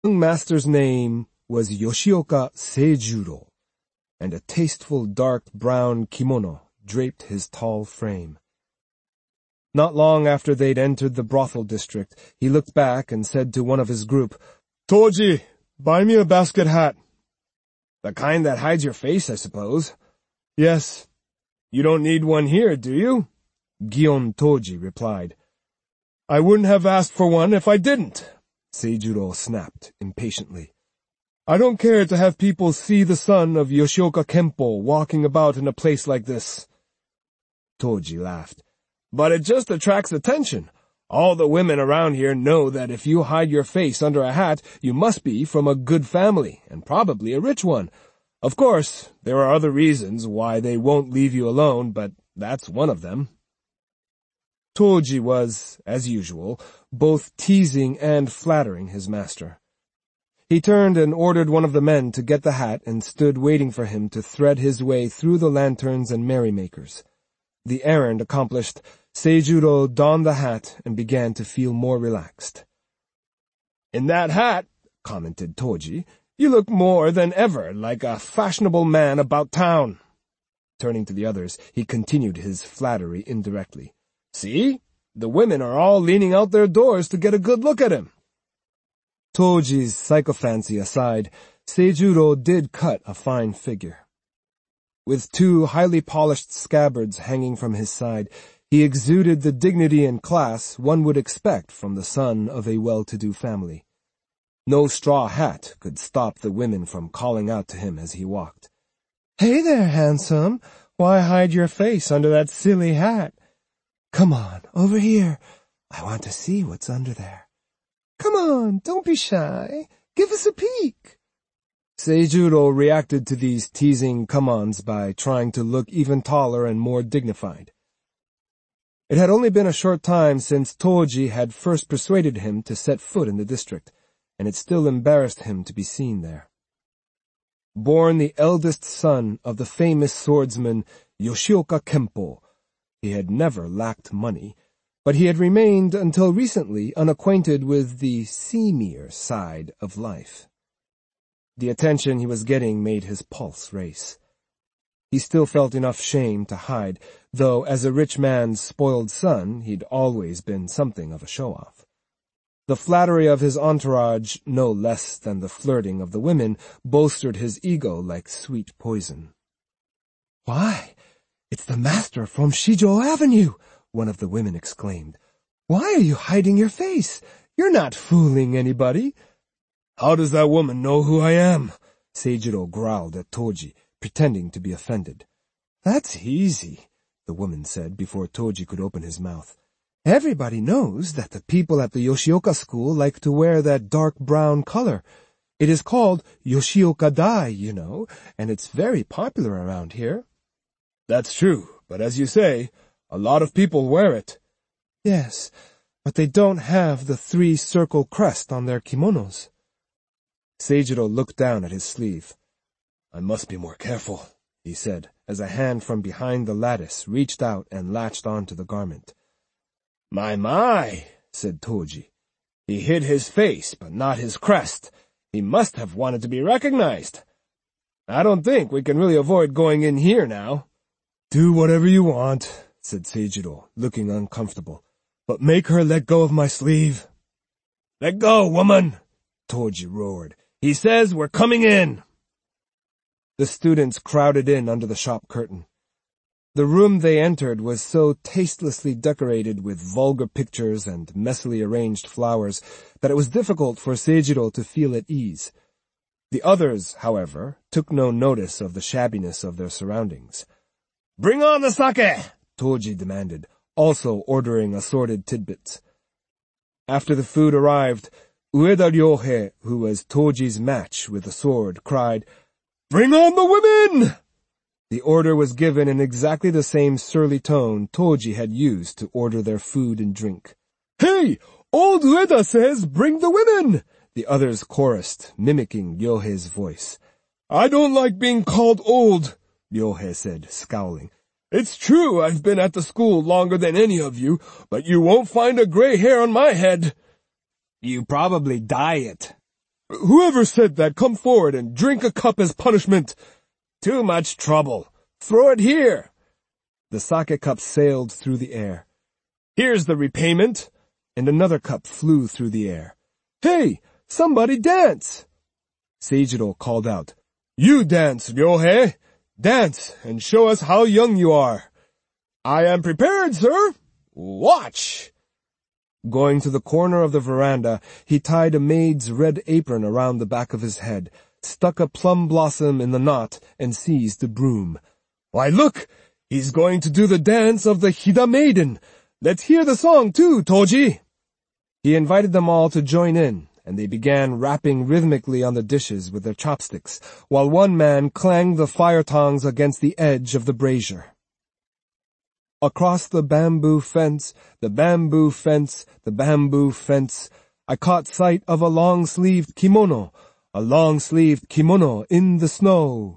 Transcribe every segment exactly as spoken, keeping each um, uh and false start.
young master's name was Yoshioka Seijuro, and a tasteful dark brown kimono draped his tall frame. Not long after they'd entered the brothel district, he looked back and said to one of his group, "Toji, buy me a basket hat." "The kind that hides your face, I suppose?" "Yes." "You don't need one here, do you?" Gion Toji replied. "I wouldn't have asked for one if I didn't," Seijuro snapped impatiently. "I don't care to have people see the son of Yoshioka Kempo walking about in a place like this." Toji laughed. "But it just attracts attention. All the women around here know that if you hide your face under a hat, you must be from a good family, and probably a rich one. Of course, there are other reasons why they won't leave you alone, but that's one of them." Toji was, as usual, both teasing and flattering his master. He turned and ordered one of the men to get the hat and stood waiting for him to thread his way through the lanterns and merrymakers. The errand accomplished, Seijuro donned the hat and began to feel more relaxed. "In that hat," commented Toji, "you look more than ever like a fashionable man about town." Turning to the others, he continued his flattery indirectly. "See? The women are all leaning out their doors to get a good look at him." Toji's sycophancy aside, Seijuro did cut a fine figure. With two highly polished scabbards hanging from his side, he exuded the dignity and class one would expect from the son of a well-to-do family. No straw hat could stop the women from calling out to him as he walked. "Hey there, handsome. Why hide your face under that silly hat? Come on, over here. I want to see what's under there. Come on, don't be shy. Give us a peek." Seijuro reacted to these teasing come-ons by trying to look even taller and more dignified. It had only been a short time since Toji had first persuaded him to set foot in the district, and it still embarrassed him to be seen there. Born the eldest son of the famous swordsman Yoshioka Kempo, he had never lacked money, but he had remained until recently unacquainted with the seamier side of life. The attention he was getting made his pulse race. He still felt enough shame to hide, though as a rich man's spoiled son, he'd always been something of a show-off. The flattery of his entourage, no less than the flirting of the women, bolstered his ego like sweet poison. "Why, it's the master from Shijo Avenue!" one of the women exclaimed. "Why are you hiding your face? You're not fooling anybody." "How does that woman know who I am?" Seijuro growled at Toji, pretending to be offended. "That's easy," the woman said before Toji could open his mouth. "Everybody knows that the people at the Yoshioka school like to wear that dark brown color. It is called Yoshioka dye, you know, and it's very popular around here." "That's true, but as you say, a lot of people wear it." "Yes, but they don't have the three-circle crest on their kimonos." Seijuro looked down at his sleeve. "I must be more careful," he said, as a hand from behind the lattice reached out and latched onto the garment. "My, my," said Toji. "He hid his face, but not his crest. He must have wanted to be recognized. I don't think we can really avoid going in here now." "Do whatever you want," said Seijuro, looking uncomfortable. "But make her let go of my sleeve." "Let go, woman!" Toji roared. "He says we're coming in." The students crowded in under the shop curtain. The room they entered was so tastelessly decorated with vulgar pictures and messily arranged flowers that it was difficult for Seijuro to feel at ease. The others, however, took no notice of the shabbiness of their surroundings. "Bring on the sake!" Toji demanded, also ordering assorted tidbits. After the food arrived, Ueda Ryohei, who was Toji's match with the sword, cried, "Bring on the women!" The order was given in exactly the same surly tone Toji had used to order their food and drink. "Hey! Old Ueda says bring the women!" the others chorused, mimicking Ryohei's voice. "I don't like being called old," Ryohei said, scowling. "It's true I've been at the school longer than any of you, but you won't find a gray hair on my head." "You probably dye it." Whoever said that, come forward and drink a cup as punishment. Too much trouble. Throw it here. The sake cup sailed through the air. Here's the repayment. And another cup flew through the air. Hey, somebody dance! Seijiro called out, You dance, Ryohei. Dance and show us how young you are. I am prepared, sir. Watch! Going to the corner of the veranda, he tied a maid's red apron around the back of his head, stuck a plum blossom in the knot, and seized a broom. Why, look! He's going to do the dance of the Hida Maiden. Let's hear the song too, Toji. He invited them all to join in, and they began rapping rhythmically on the dishes with their chopsticks, while one man clanged the fire tongs against the edge of the brazier. Across the bamboo fence, the bamboo fence, the bamboo fence, I caught sight of a long-sleeved kimono, a long-sleeved kimono in the snow.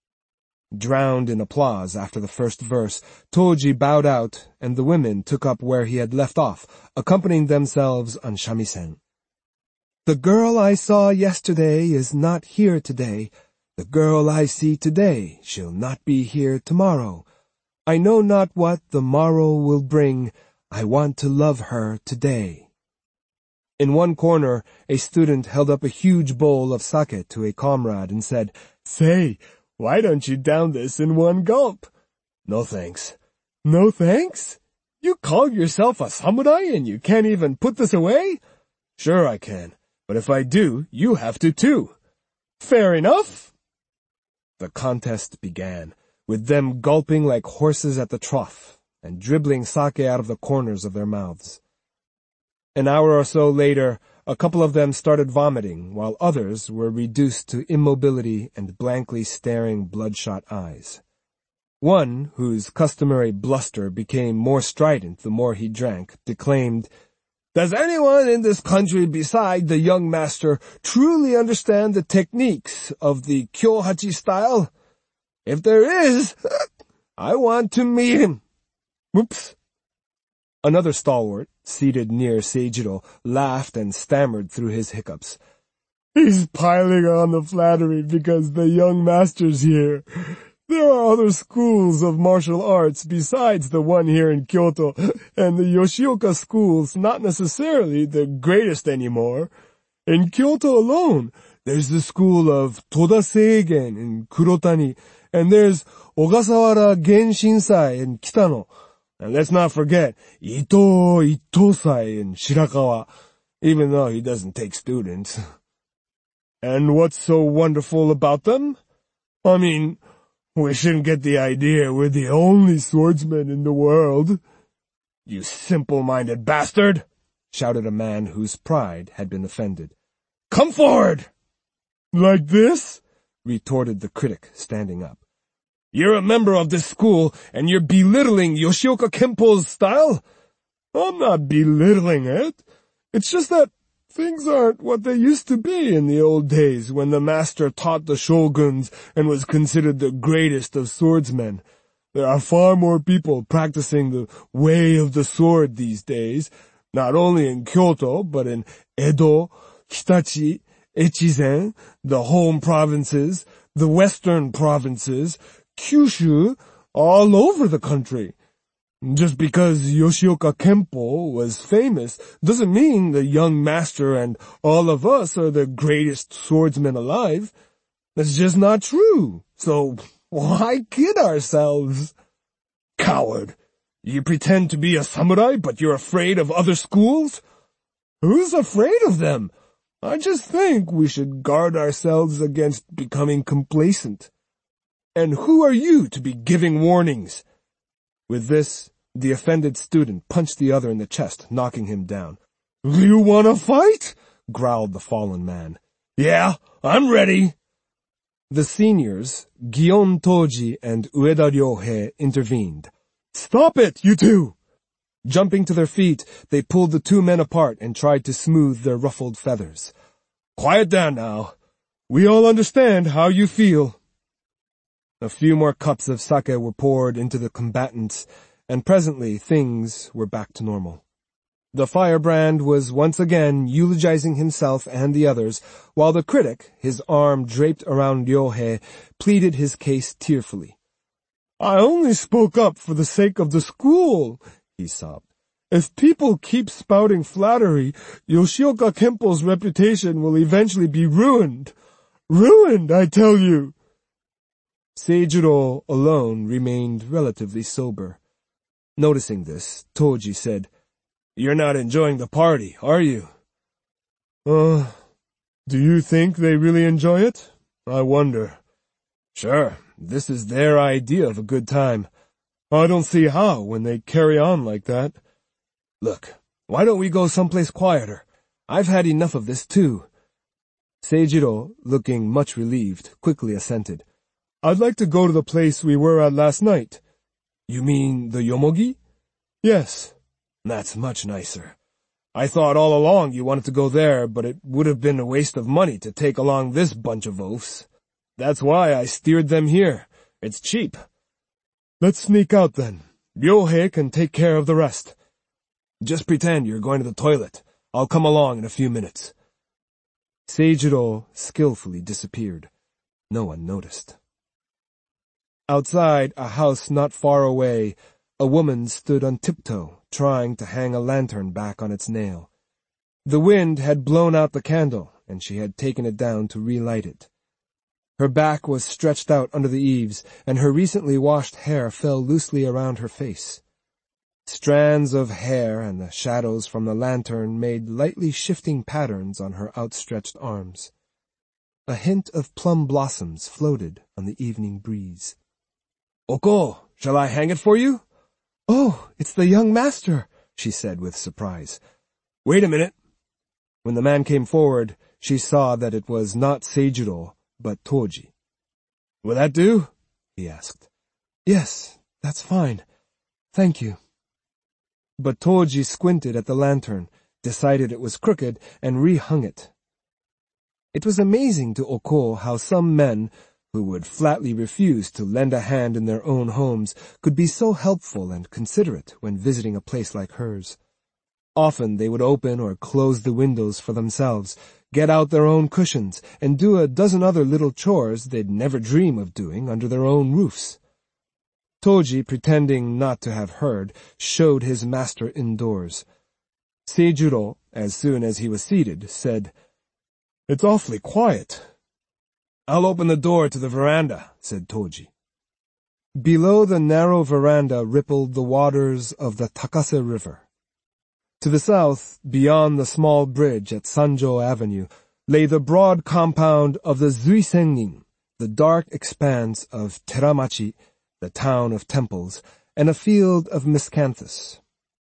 Drowned in applause after the first verse, Toji bowed out, and the women took up where he had left off, accompanying themselves on shamisen. The girl I saw yesterday is not here today. The girl I see today, she'll not be here tomorrow. I know not what the morrow will bring. I want to love her today. In one corner, a student held up a huge bowl of sake to a comrade and said, Say, why don't you down this in one gulp? No thanks. No thanks? You call yourself a samurai and you can't even put this away? Sure I can, but if I do, you have to too. Fair enough. The contest began, with them gulping like horses at the trough, and dribbling sake out of the corners of their mouths. An hour or so later, a couple of them started vomiting, while others were reduced to immobility and blankly staring bloodshot eyes. One, whose customary bluster became more strident the more he drank, declaimed, Does anyone in this country beside the young master truly understand the techniques of the Kyohachi style? If there is, I want to meet him. Whoops. Another stalwart, seated near Seijiro, laughed and stammered through his hiccups. He's piling on the flattery because the young master's here. There are other schools of martial arts besides the one here in Kyoto, and the Yoshioka school's not necessarily the greatest anymore. In Kyoto alone, there's the school of Toda Seigen in Kurotani, and there's Ogasawara Genshinsai in Kitano. And let's not forget Ito Itosai in Shirakawa, even though he doesn't take students. And what's so wonderful about them? I mean, we shouldn't get the idea we're the only swordsmen in the world. You simple-minded bastard! Shouted a man whose pride had been offended. Come forward! Like this? Retorted the critic, standing up. You're a member of this school, and you're belittling Yoshioka Kempo's style? I'm not belittling it. It's just that things aren't what they used to be in the old days when the master taught the shoguns and was considered the greatest of swordsmen. There are far more people practicing the way of the sword these days, not only in Kyoto, but in Edo, Hitachi, Echizen, the home provinces, the western provinces, Kyushu, all over the country. Just because Yoshioka Kempo was famous doesn't mean the young master and all of us are the greatest swordsmen alive. That's just not true. So why kid ourselves? Coward! You pretend to be a samurai, but you're afraid of other schools? Who's afraid of them? I just think we should guard ourselves against becoming complacent. And who are you to be giving warnings? With this, the offended student punched the other in the chest, knocking him down. You wanna fight? Growled the fallen man. Yeah, I'm ready. The seniors, Gion Toji and Ueda Ryohei, intervened. Stop it, you two! Jumping to their feet, they pulled the two men apart and tried to smooth their ruffled feathers. Quiet down now. We all understand how you feel. A few more cups of sake were poured into the combatants, and presently things were back to normal. The firebrand was once again eulogizing himself and the others, while the critic, his arm draped around Ryohei, pleaded his case tearfully. "I only spoke up for the sake of the school," he sobbed. "If people keep spouting flattery, Yoshioka Kempo's reputation will eventually be ruined. Ruined, I tell you." Seijuro alone remained relatively sober. Noticing this, Toji said, "You're not enjoying the party, are you?" Uh, do you think they really enjoy it? I wonder. Sure, this is their idea of a good time. I don't see how when they carry on like that. Look, why don't we go someplace quieter? I've had enough of this too. Seijiro, looking much relieved, quickly assented. I'd like to go to the place we were at last night. You mean the Yomogi? Yes. That's much nicer. I thought all along you wanted to go there, but it would have been a waste of money to take along this bunch of oafs. That's why I steered them here. It's cheap. Let's sneak out then. Ryohei can take care of the rest. Just pretend you're going to the toilet. I'll come along in a few minutes. Seijiro skillfully disappeared. No one noticed. Outside a house not far away, a woman stood on tiptoe, trying to hang a lantern back on its nail. The wind had blown out the candle, and she had taken it down to relight it. Her back was stretched out under the eaves, and her recently washed hair fell loosely around her face. Strands of hair and the shadows from the lantern made lightly shifting patterns on her outstretched arms. A hint of plum blossoms floated on the evening breeze. "Oko, shall I hang it for you?" "Oh, it's the young master," she said with surprise. "Wait a minute." When the man came forward, she saw that it was not Seijuro, but Toji. "Will that do?" he asked. "Yes, that's fine. Thank you." But Toji squinted at the lantern, decided it was crooked, and rehung it. It was amazing to Oko how some men, who would flatly refuse to lend a hand in their own homes, could be so helpful and considerate when visiting a place like hers. Often they would open or close the windows for themselves, get out their own cushions, and do a dozen other little chores they'd never dream of doing under their own roofs. Toji, pretending not to have heard, showed his master indoors. Seijuro, as soon as he was seated, said, "It's awfully quiet." "I'll open the door to the veranda," said Toji. Below the narrow veranda rippled the waters of the Takase River. To the south, beyond the small bridge at Sanjo Avenue, lay the broad compound of the Zuisennin, the dark expanse of Teramachi, the town of temples, and a field of miscanthus.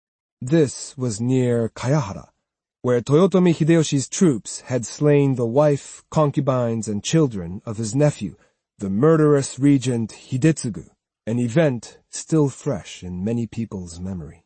This was near Kayahara, where Toyotomi Hideyoshi's troops had slain the wife, concubines, and children of his nephew, the murderous regent Hidetsugu, an event still fresh in many people's memory.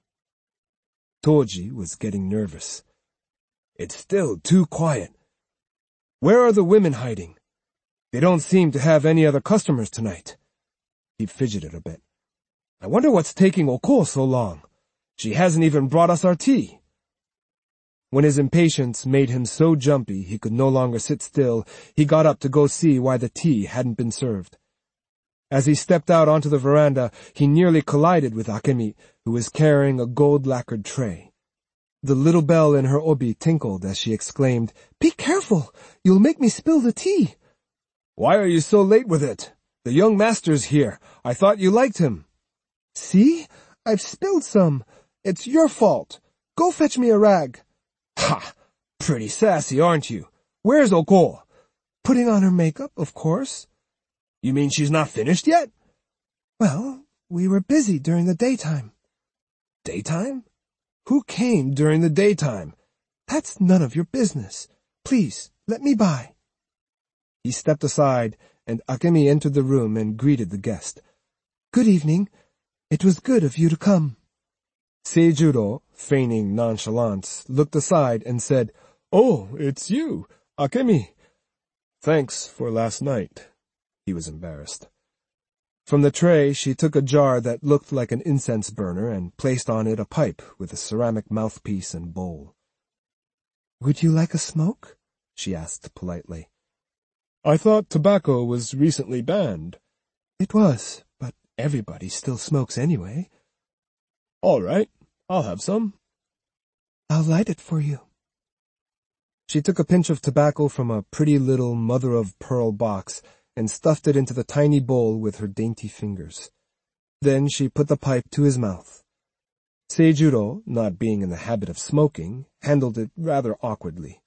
Toji was getting nervous. "It's still too quiet. Where are the women hiding? They don't seem to have any other customers tonight." He fidgeted a bit. "I wonder what's taking Oko so long. She hasn't even brought us our tea." When his impatience made him so jumpy he could no longer sit still, he got up to go see why the tea hadn't been served. As he stepped out onto the veranda, he nearly collided with Akemi, who was carrying a gold-lacquered tray. The little bell in her obi tinkled as she exclaimed, "Be careful! You'll make me spill the tea." "Why are you so late with it? The young master's here. I thought you liked him." "See? I've spilled some. It's your fault. Go fetch me a rag." "Ha! Pretty sassy, aren't you? Where's Oko?" "Putting on her makeup, of course." "You mean she's not finished yet?" "Well, we were busy during the daytime." "Daytime? Who came during the daytime?" "That's none of your business. Please, let me by." He stepped aside, and Akemi entered the room and greeted the guest. "Good evening. It was good of you to come." Seijuro, feigning nonchalance, looked aside and said, "Oh, it's you, Akemi. Thanks for last night." He was embarrassed. From the tray, she took a jar that looked like an incense burner and placed on it a pipe with a ceramic mouthpiece and bowl. "Would you like a smoke?" she asked politely. "I thought tobacco was recently banned." "It was, but everybody still smokes anyway." "All right, I'll have some." "I'll light it for you." She took a pinch of tobacco from a pretty little mother-of-pearl box and stuffed it into the tiny bowl with her dainty fingers. Then she put the pipe to his mouth. Seijuro, not being in the habit of smoking, handled it rather awkwardly.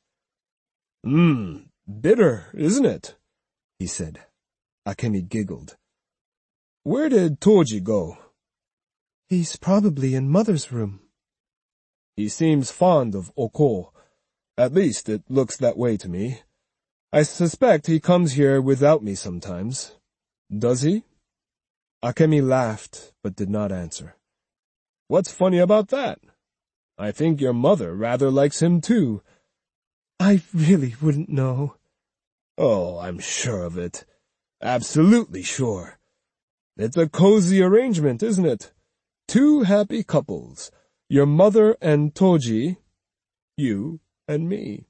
"Mmm, bitter, isn't it?" he said. Akemi giggled. "Where did Toji go?" "He's probably in Mother's room." "He seems fond of Oko. At least it looks that way to me. I suspect he comes here without me sometimes. Does he?" Akemi laughed, but did not answer. "What's funny about that? I think your mother rather likes him too." "I really wouldn't know." "Oh, I'm sure of it. Absolutely sure. It's a cozy arrangement, isn't it? Two happy couples. Your mother and Toji. You and me."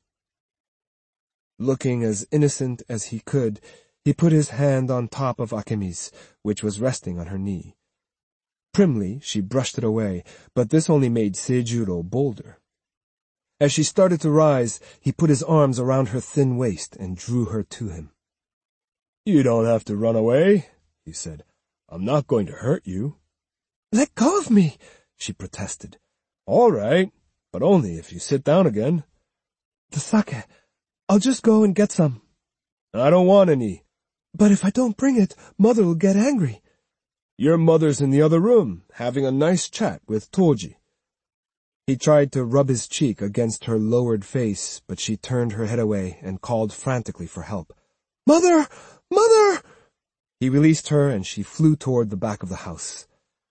Looking as innocent as he could, he put his hand on top of Akemi's, which was resting on her knee. Primly, she brushed it away, but this only made Seijuro bolder. As she started to rise, he put his arms around her thin waist and drew her to him. "You don't have to run away," he said. "I'm not going to hurt you." "Let go of me," she protested. "All right, but only if you sit down again." "The sake. I'll just go and get some." "I don't want any." "But if I don't bring it, Mother'll get angry." "Your mother's in the other room, having a nice chat with Toji." He tried to rub his cheek against her lowered face, but she turned her head away and called frantically for help. "Mother! Mother!" He released her and she flew toward the back of the house.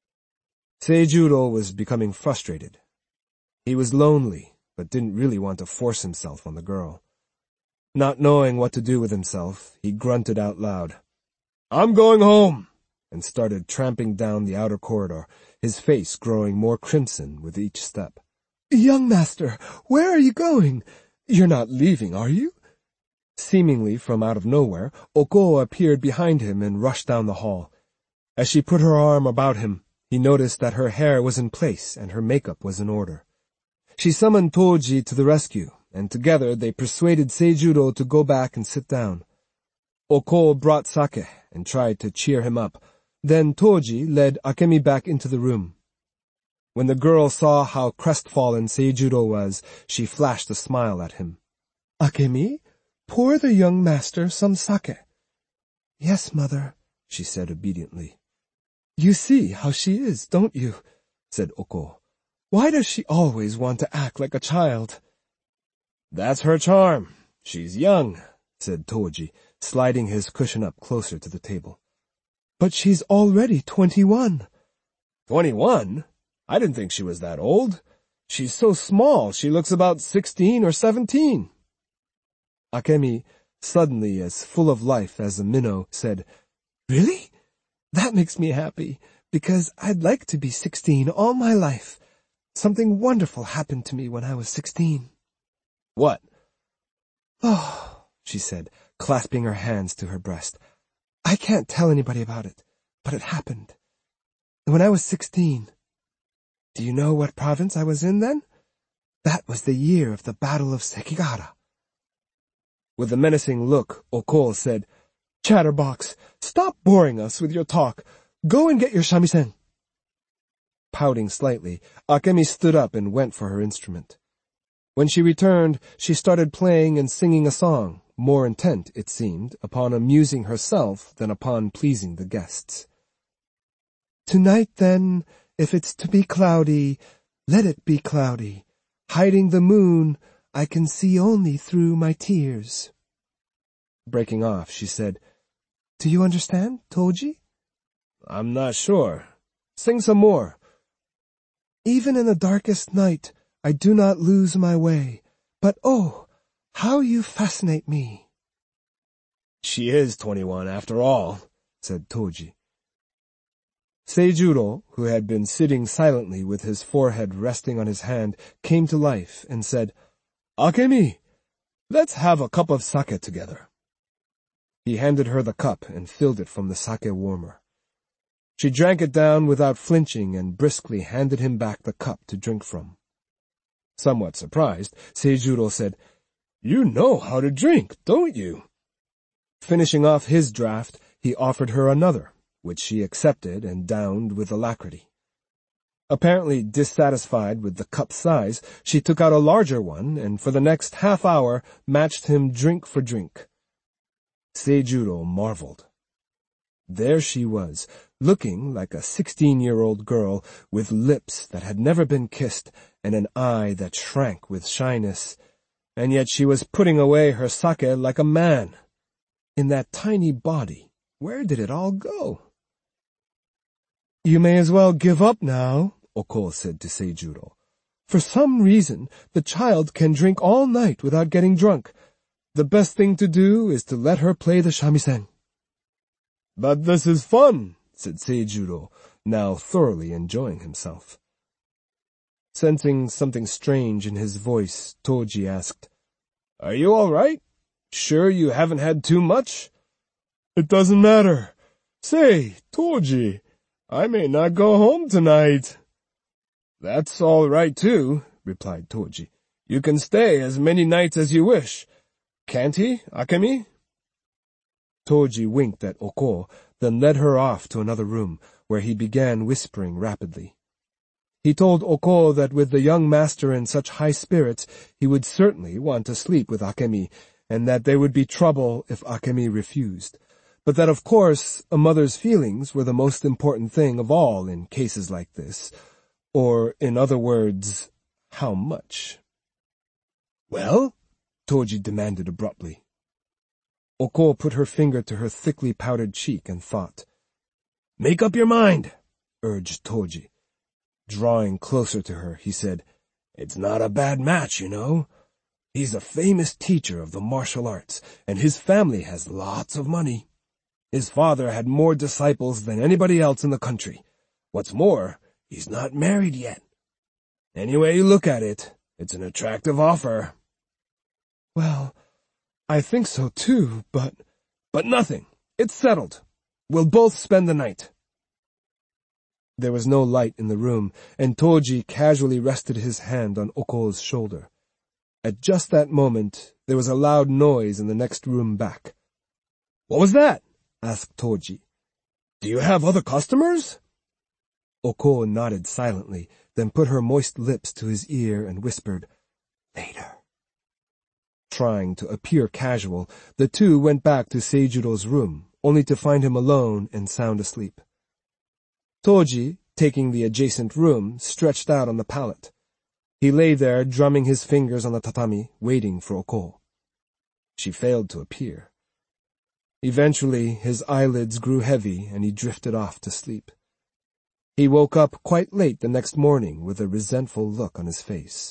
Seijuro was becoming frustrated. He was lonely, but didn't really want to force himself on the girl. Not knowing what to do with himself, he grunted out loud, "I'm going home," and started tramping down the outer corridor, his face growing more crimson with each step. "Young master, where are you going? You're not leaving, are you?" Seemingly from out of nowhere, Oko appeared behind him and rushed down the hall. As she put her arm about him, he noticed that her hair was in place and her makeup was in order. She summoned Toji to the rescue, and together they persuaded Seijuro to go back and sit down. Oko brought sake and tried to cheer him up. Then Toji led Akemi back into the room. When the girl saw how crestfallen Seijuro was, she flashed a smile at him. "Akemi, pour the young master some sake." "Yes, mother," she said obediently. "You see how she is, don't you?" said Oko. "Why does she always want to act like a child?" "That's her charm. She's young," said Toji, sliding his cushion up closer to the table. "But she's already twenty-one." Twenty-one? I didn't think she was that old. She's so small she looks about sixteen or seventeen. Akemi, suddenly as full of life as a minnow, said, "Really? That makes me happy, because I'd like to be sixteen all my life. Something wonderful happened to me when I was sixteen." "What?" "Oh," she said, clasping her hands to her breast. "I can't tell anybody about it, but it happened. When I was sixteen, do you know what province I was in then? That was the year of the Battle of Sekigahara." With a menacing look, Oko said, "Chatterbox, stop boring us with your talk. Go and get your shamisen." Pouting slightly, Akemi stood up and went for her instrument. When she returned, she started playing and singing a song, more intent, it seemed, upon amusing herself than upon pleasing the guests. "Tonight, then, if it's to be cloudy, let it be cloudy. Hiding the moon, I can see only through my tears." Breaking off, she said, "Do you understand, Toji?" "I'm not sure. Sing some more." "Even in the darkest night, I do not lose my way. But oh, how you fascinate me." "She is twenty-one after all," said Toji. Seijuro, who had been sitting silently with his forehead resting on his hand, came to life and said, "Akemi, let's have a cup of sake together." He handed her the cup and filled it from the sake warmer. She drank it down without flinching and briskly handed him back the cup to drink from. Somewhat surprised, Seijuro said, "You know how to drink, don't you?" Finishing off his draught, he offered her another, which she accepted and downed with alacrity. Apparently dissatisfied with the cup size, she took out a larger one and for the next half hour matched him drink for drink. Seijuro marveled. There she was, looking like a sixteen-year-old girl with lips that had never been kissed and an eye that shrank with shyness, and yet she was putting away her sake like a man. In that tiny body, where did it all go? "You may as well give up now," Oko said to Seijuro. "For some reason, the child can drink all night without getting drunk. The best thing to do is to let her play the shamisen." "But this is fun," said Seijuro, now thoroughly enjoying himself. Sensing something strange in his voice, Toji asked, "Are you all right? Sure you haven't had too much?" "It doesn't matter. Say, Toji, I may not go home tonight." "That's all right, too," replied Toji. "You can stay as many nights as you wish. Can't he, Akemi?" Toji winked at Oko, then led her off to another room, where he began whispering rapidly. He told Oko that with the young master in such high spirits, he would certainly want to sleep with Akemi, and that there would be trouble if Akemi refused, but that of course a mother's feelings were the most important thing of all in cases like this, or, in other words, how much. "Well?" Toji demanded abruptly. Oko put her finger to her thickly powdered cheek and thought. "Make up your mind," urged Toji. Drawing closer to her, he said, "It's not a bad match, you know. He's a famous teacher of the martial arts, and his family has lots of money. His father had more disciples than anybody else in the country. What's more, he's not married yet. Any way you look at it, it's an attractive offer." "Well, I think so too, but—" "But nothing. It's settled. We'll both spend the night." There was no light in the room, and Toji casually rested his hand on Oko's shoulder. At just that moment, there was a loud noise in the next room back. "What was that?" asked Toji. "Do you have other customers?" Oko nodded silently, then put her moist lips to his ear and whispered, "Later." Trying to appear casual, the two went back to Seijuro's room, only to find him alone and sound asleep. Toji, taking the adjacent room, stretched out on the pallet. He lay there, drumming his fingers on the tatami, waiting for Oko. She failed to appear. Eventually, his eyelids grew heavy and he drifted off to sleep. He woke up quite late the next morning with a resentful look on his face.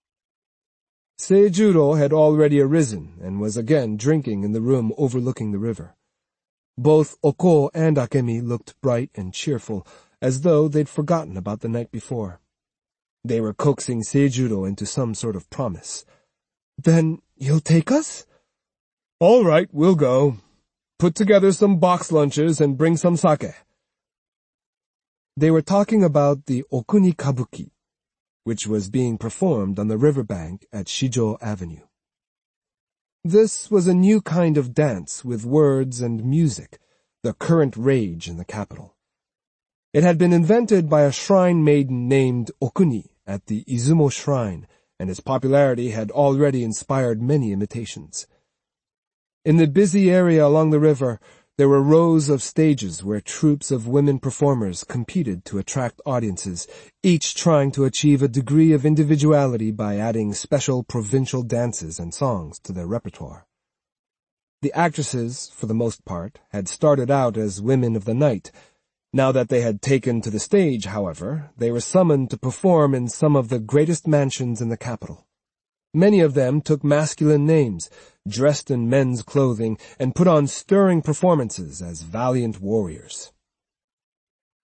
Seijuro had already arisen and was again drinking in the room overlooking the river. Both Oko and Akemi looked bright and cheerful, as though they'd forgotten about the night before. They were coaxing Seijuro into some sort of promise. "Then you'll take us?" "All right, we'll go. Put together some box lunches and bring some sake." They were talking about the Okuni Kabuki, which was being performed on the riverbank at Shijo Avenue. This was a new kind of dance with words and music, the current rage in the capital. It had been invented by a shrine maiden named Okuni at the Izumo Shrine, and its popularity had already inspired many imitations. In the busy area along the river, there were rows of stages where troops of women performers competed to attract audiences, each trying to achieve a degree of individuality by adding special provincial dances and songs to their repertoire. The actresses, for the most part, had started out as women of the night. Now that they had taken to the stage, however, they were summoned to perform in some of the greatest mansions in the capital. Many of them took masculine names, dressed in men's clothing, and put on stirring performances as valiant warriors.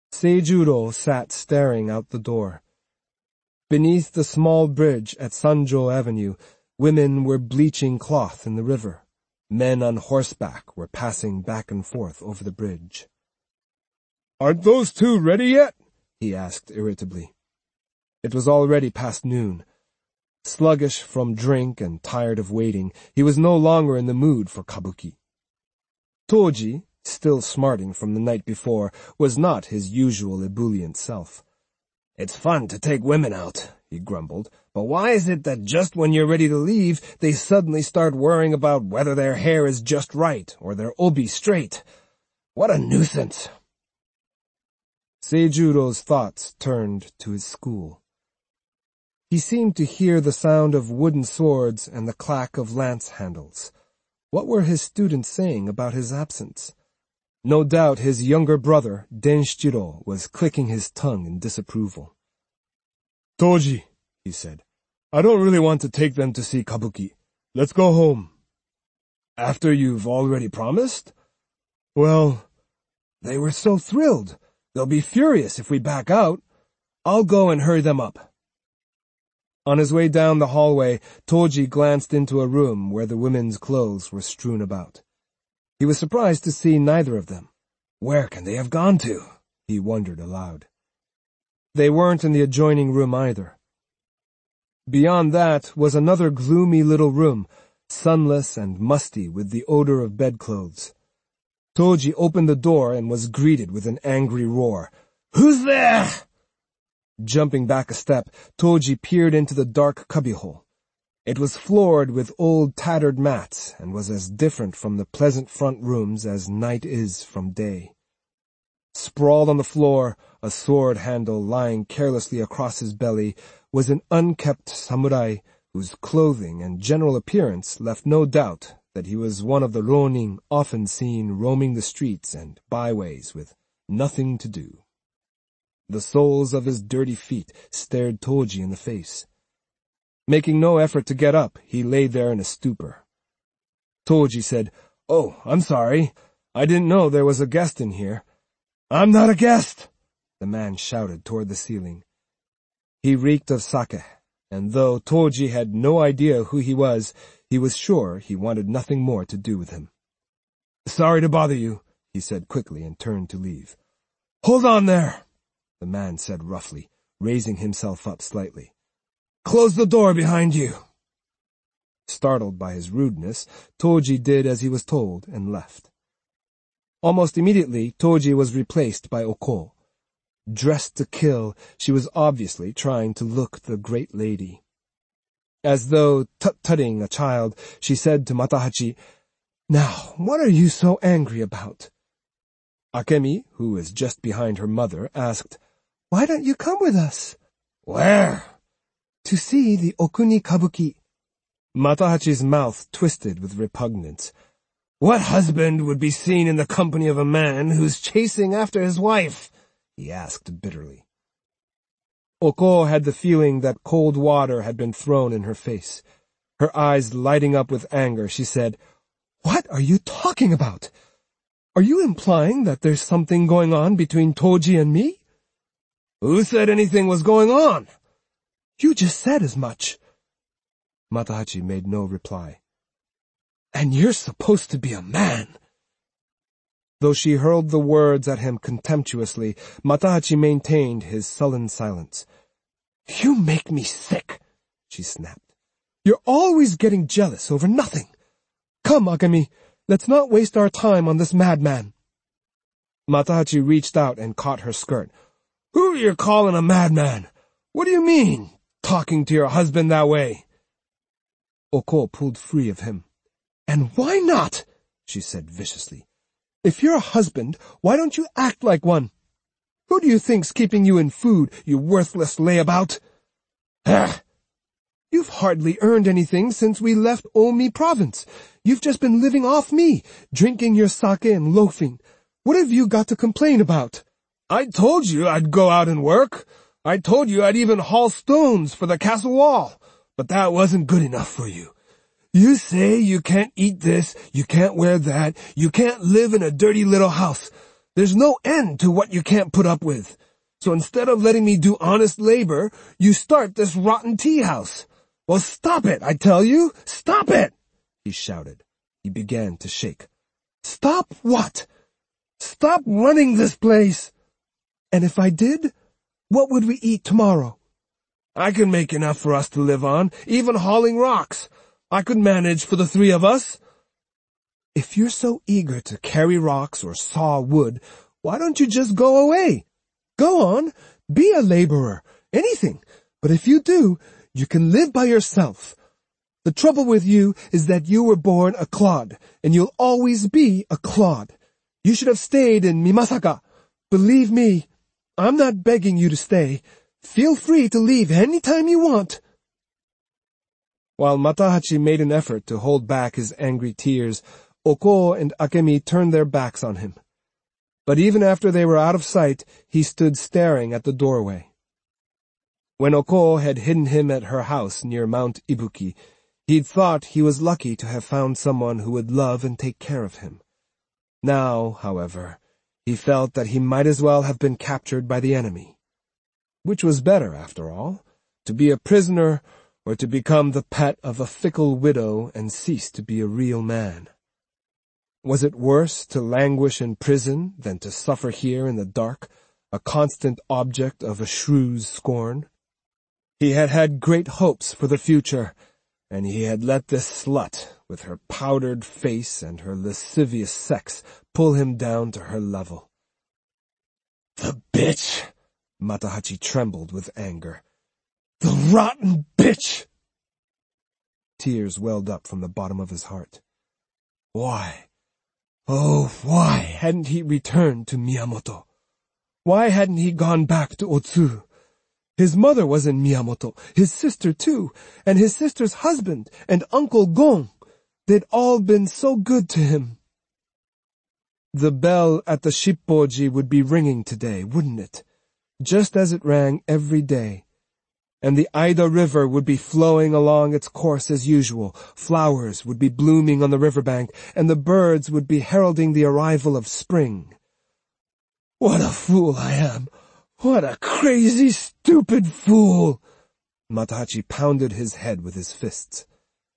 Seijuro sat staring out the door. Beneath the small bridge at Sanjo Avenue, women were bleaching cloth in the river. Men on horseback were passing back and forth over the bridge. "Aren't those two ready yet?" he asked irritably. It was already past noon. Sluggish from drink and tired of waiting, he was no longer in the mood for kabuki. Toji, still smarting from the night before, was not his usual ebullient self. "It's fun to take women out," he grumbled, "but why is it that just when you're ready to leave, they suddenly start worrying about whether their hair is just right or their obi straight? What a nuisance." Seijuro's thoughts turned to his school. He seemed to hear the sound of wooden swords and the clack of lance handles. What were his students saying about his absence? No doubt his younger brother, Denshiro, was clicking his tongue in disapproval. "Toji," he said, "I don't really want to take them to see kabuki. Let's go home." "After you've already promised?" "Well, they were so thrilled. They'll be furious if we back out. I'll go and hurry them up." On his way down the hallway, Toji glanced into a room where the women's clothes were strewn about. He was surprised to see neither of them. Where can they have gone to? He wondered aloud. They weren't in the adjoining room either. Beyond that was another gloomy little room, sunless and musty with the odor of bedclothes. Toji opened the door and was greeted with an angry roar. "Who's there?" Jumping back a step, Toji peered into the dark cubbyhole. It was floored with old tattered mats and was as different from the pleasant front rooms as night is from day. Sprawled on the floor, a sword handle lying carelessly across his belly, was an unkempt samurai whose clothing and general appearance left no doubt that he was one of the ronin often seen roaming the streets and byways with nothing to do. The soles of his dirty feet stared Toji in the face. Making no effort to get up, he lay there in a stupor. Toji said, "Oh, I'm sorry. I didn't know there was a guest in here." "I'm not a guest!" the man shouted toward the ceiling. He reeked of sake, and though Toji had no idea who he was, he was sure he wanted nothing more to do with him. "Sorry to bother you," he said quickly and turned to leave. "Hold on there," the man said roughly, raising himself up slightly. "Close the door behind you." Startled by his rudeness, Toji did as he was told and left. Almost immediately, Toji was replaced by Oko. Dressed to kill, she was obviously trying to look the great lady. As though tut-tutting a child, she said to Matahachi, "Now, what are you so angry about?" Akemi, who was just behind her mother, asked, "Why don't you come with us?" "Where?" "To see the Okuni Kabuki." Matahachi's mouth twisted with repugnance. "What husband would be seen in the company of a man who's chasing after his wife?" he asked bitterly. Oko had the feeling that cold water had been thrown in her face. Her eyes lighting up with anger, she said, "What are you talking about? Are you implying that there's something going on between Toji and me?" "Who said anything was going on?" "You just said as much." Matahachi made no reply. "And you're supposed to be a man." Though she hurled the words at him contemptuously, Matahachi maintained his sullen silence. "You make me sick," she snapped. "You're always getting jealous over nothing. Come, Akemi, let's not waste our time on this madman." Matahachi reached out and caught her skirt. "Who are you calling a madman? What do you mean, talking to your husband that way?" Oko pulled free of him. "And why not?" she said viciously. "If you're a husband, why don't you act like one? Who do you think's keeping you in food, you worthless layabout?" "Ah! You've hardly earned anything since we left Omi province. You've just been living off me, drinking your sake and loafing. What have you got to complain about?" "I told you I'd go out and work. I told you I'd even haul stones for the castle wall, but that wasn't good enough for you. You say you can't eat this, you can't wear that, you can't live in a dirty little house. There's no end to what you can't put up with. So instead of letting me do honest labor, you start this rotten tea house. Well, stop it, I tell you! Stop it! He shouted. He began to shake. Stop what? Stop running this place! And if I did, what would we eat tomorrow? I can make enough for us to live on, even hauling rocks. I could manage for the three of us. If you're so eager to carry rocks or saw wood, why don't you just go away? Go on, be a laborer, anything. But if you do, you can live by yourself. The trouble with you is that you were born a clod, and you'll always be a clod. You should have stayed in Mimasaka. Believe me, I'm not begging you to stay. Feel free to leave any time you want. While Matahachi made an effort to hold back his angry tears, Okoo and Akemi turned their backs on him. But even after they were out of sight, he stood staring at the doorway. When Okoo had hidden him at her house near Mount Ibuki, he'd thought he was lucky to have found someone who would love and take care of him. Now, however, he felt that he might as well have been captured by the enemy. Which was better, after all, to be a prisoner or to become the pet of a fickle widow and cease to be a real man? Was it worse to languish in prison than to suffer here in the dark, a constant object of a shrew's scorn? He had had great hopes for the future, and he had let this slut, with her powdered face and her lascivious sex, pull him down to her level. The bitch! Matahachi trembled with anger. The rotten bitch! Tears welled up from the bottom of his heart. Why? Oh, why hadn't he returned to Miyamoto? Why hadn't he gone back to Otsu? His mother was in Miyamoto, his sister too, and his sister's husband, and Uncle Gon. They'd all been so good to him. The bell at the Shippoji would be ringing today, wouldn't it? Just as it rang every day. And the Ida River would be flowing along its course as usual. Flowers would be blooming on the riverbank, and the birds would be heralding the arrival of spring. What a fool I am! What a crazy, stupid fool! Matahachi pounded his head with his fists.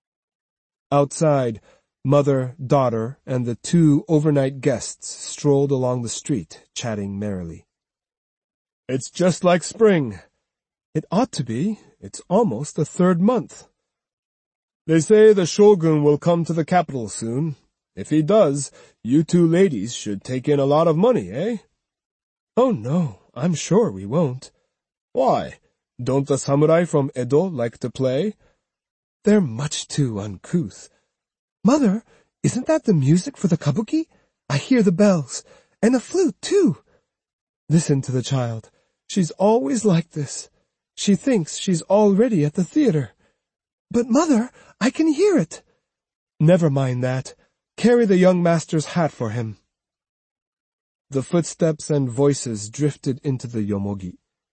Outside, mother, daughter, and the two overnight guests strolled along the street, chatting merrily. It's just like spring. It ought to be. It's almost the third month. They say the shogun will come to the capital soon. If he does, you two ladies should take in a lot of money, eh? Oh no, I'm sure we won't. Why? Don't the samurai from Edo like to play? They're much too uncouth. Mother, isn't that the music for the kabuki? I hear the bells. And a flute, too. Listen to the child. She's always like this. She thinks she's already at the theater. But, Mother, I can hear it. Never mind that. Carry the young master's hat for him. The footsteps and voices drifted into the yomogi.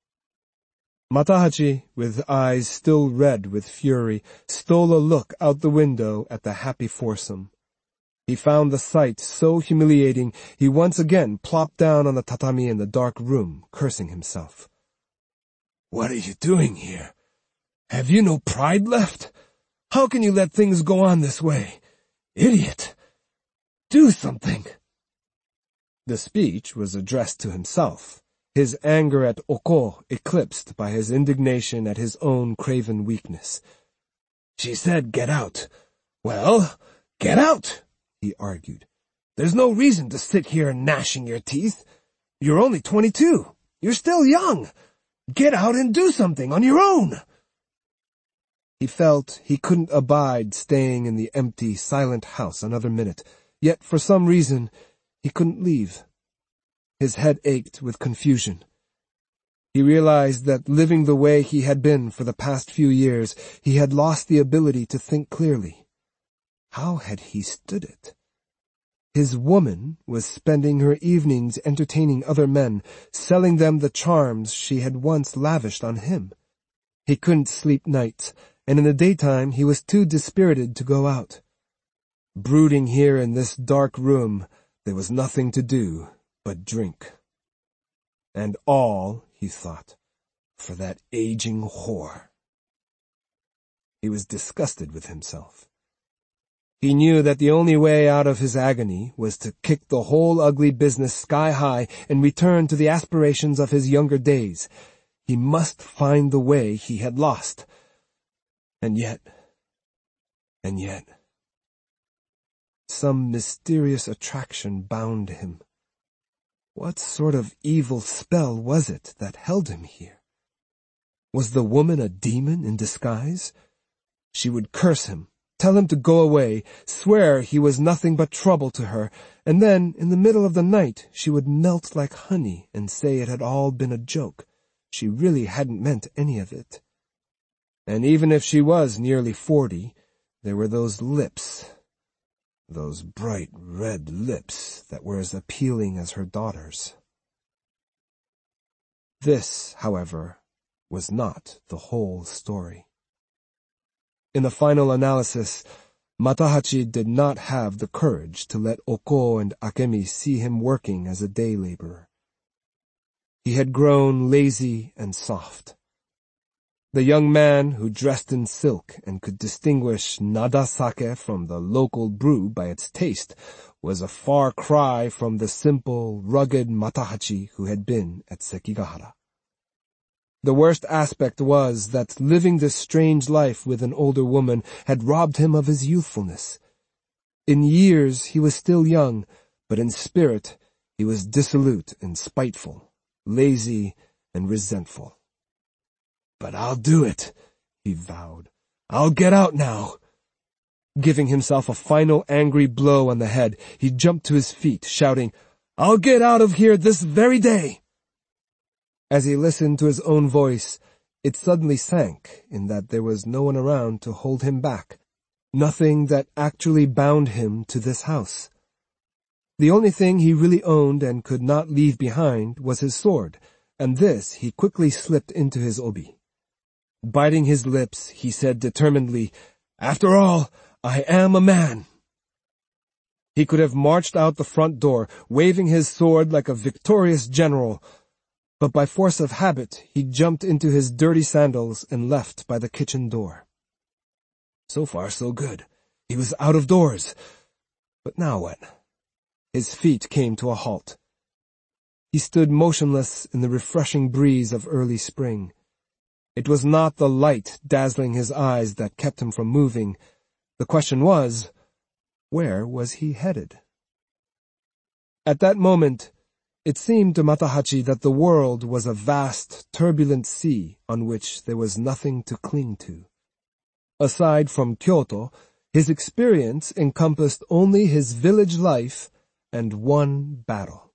Matahachi, with eyes still red with fury, stole a look out the window at the happy foursome. He found the sight so humiliating he once again plopped down on the tatami in the dark room, cursing himself. What are you doing here? Have you no pride left? How can you let things go on this way? Idiot! Do something! The speech was addressed to himself, his anger at Okoo eclipsed by his indignation at his own craven weakness. She said get out. Well, get out, he argued. There's no reason to sit here gnashing your teeth. You're only twenty-two. You're still young. Get out and do something on your own. He felt he couldn't abide staying in the empty, silent house another minute, yet for some reason he couldn't leave. His head ached with confusion. He realized that living the way he had been for the past few years, he had lost the ability to think clearly. How had he stood it? His woman was spending her evenings entertaining other men, selling them the charms she had once lavished on him. He couldn't sleep nights, and in the daytime he was too dispirited to go out. Brooding here in this dark room, there was nothing to do but drink. And all, he thought, for that aging whore. He was disgusted with himself. He knew that the only way out of his agony was to kick the whole ugly business sky high and return to the aspirations of his younger days. He must find the way he had lost. And yet, and yet, some mysterious attraction bound him. What sort of evil spell was it that held him here? Was the woman a demon in disguise? She would curse him, tell him to go away, swear he was nothing but trouble to her, and then, in the middle of the night, she would melt like honey and say it had all been a joke. She really hadn't meant any of it. And even if she was nearly forty, there were those lips, those bright red lips that were as appealing as her daughter's. This, however, was not the whole story. In the final analysis, Matahachi did not have the courage to let Oko and Akemi see him working as a day laborer. He had grown lazy and soft. The young man who dressed in silk and could distinguish nada sake from the local brew by its taste was a far cry from the simple, rugged Matahachi who had been at Sekigahara. The worst aspect was that living this strange life with an older woman had robbed him of his youthfulness. In years he was still young, but in spirit he was dissolute and spiteful, lazy and resentful. "But I'll do it," he vowed. "I'll get out now." Giving himself a final angry blow on the head, he jumped to his feet, shouting, "I'll get out of here this very day!" As he listened to his own voice, it suddenly sank in that there was no one around to hold him back, nothing that actually bound him to this house. The only thing he really owned and could not leave behind was his sword, and this he quickly slipped into his obi. Biting his lips, he said determinedly, "After all, I am a man." He could have marched out the front door, waving his sword like a victorious general, but by force of habit he jumped into his dirty sandals and left by the kitchen door. So far so good. He was out of doors. But now what? His feet came to a halt. He stood motionless in the refreshing breeze of early spring. It was not the light dazzling his eyes that kept him from moving. The question was, where was he headed? At that moment, it seemed to Matahachi that the world was a vast, turbulent sea on which there was nothing to cling to. Aside from Kyoto, his experience encompassed only his village life and one battle.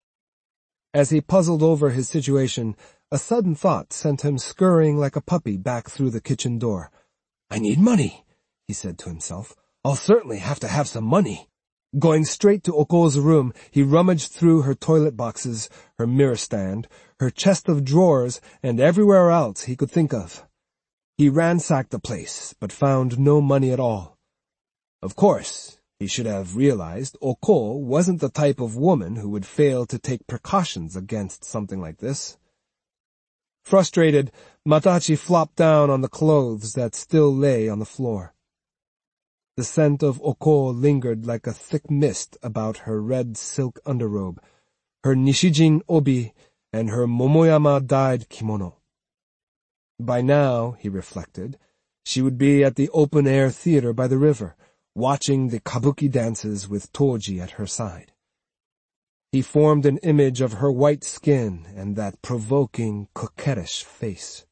As he puzzled over his situation, a sudden thought sent him scurrying like a puppy back through the kitchen door. "I need money," he said to himself. "I'll certainly have to have some money." Going straight to Oko's room, he rummaged through her toilet boxes, her mirror stand, her chest of drawers, and everywhere else he could think of. He ransacked the place, but found no money at all. Of course, he should have realized Oko wasn't the type of woman who would fail to take precautions against something like this. Frustrated, Matahachi flopped down on the clothes that still lay on the floor. The scent of Oko lingered like a thick mist about her red silk underrobe, her Nishijin obi, and her Momoyama-dyed kimono. By now, he reflected, she would be at the open-air theater by the river, watching the kabuki dances with Toji at her side. He formed an image of her white skin and that provoking, coquettish face.